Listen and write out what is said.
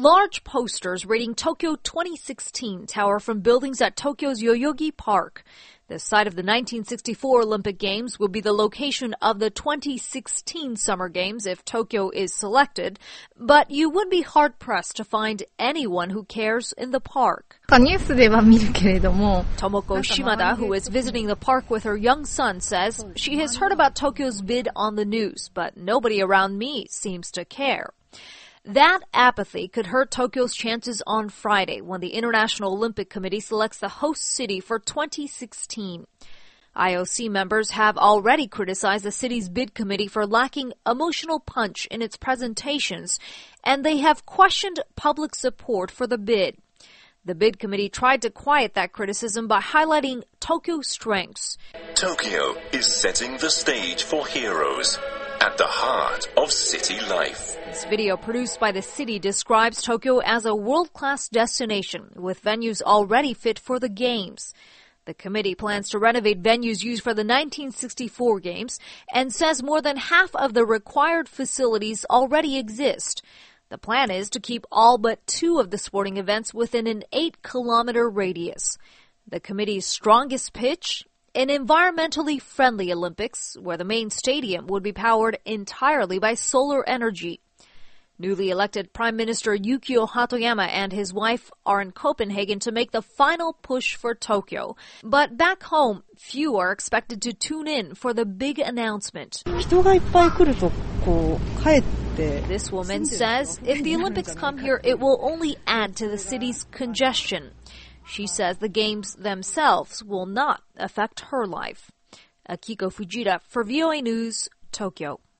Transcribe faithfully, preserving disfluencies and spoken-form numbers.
Large posters rating Tokyo twenty sixteen tower from buildings at Tokyo's Yoyogi Park. The site of the nineteen sixty-four Olympic Games will be the location of the twenty sixteen Summer Games if Tokyo is selected, but you would be hard-pressed to find anyone who cares in the park. Tomoko Shimada, who is visiting the park with her young son, says she has heard about Tokyo's bid on the news, but nobody around me seems to care. That apathy could hurt Tokyo's chances on Friday when the International Olympic Committee selects the host city for twenty sixteen. I O C members have already criticized the city's bid committee for lacking emotional punch in its presentations, and they have questioned public support for the bid. The bid committee tried to quiet that criticism by highlighting Tokyo's strengths. Tokyo is setting the stage for heroes at the heart of city life. This video produced by the city describes Tokyo as a world-class destination with venues already fit for the games. The committee plans to renovate venues used for the nineteen sixty-four games and says more than half of the required facilities already exist. The plan is to keep all but two of the sporting events within an eight-kilometer radius. The committee's strongest pitch? An environmentally friendly Olympics, where the main stadium would be powered entirely by solar energy. Newly elected Prime Minister Yukio Hatoyama and his wife are in Copenhagen to make the final push for Tokyo. But back home, few are expected to tune in for the big announcement. This woman says if the Olympics come here, it will only add to the city's congestion. She says the games themselves will not affect her life. Akiko Fujita for V O A News, Tokyo.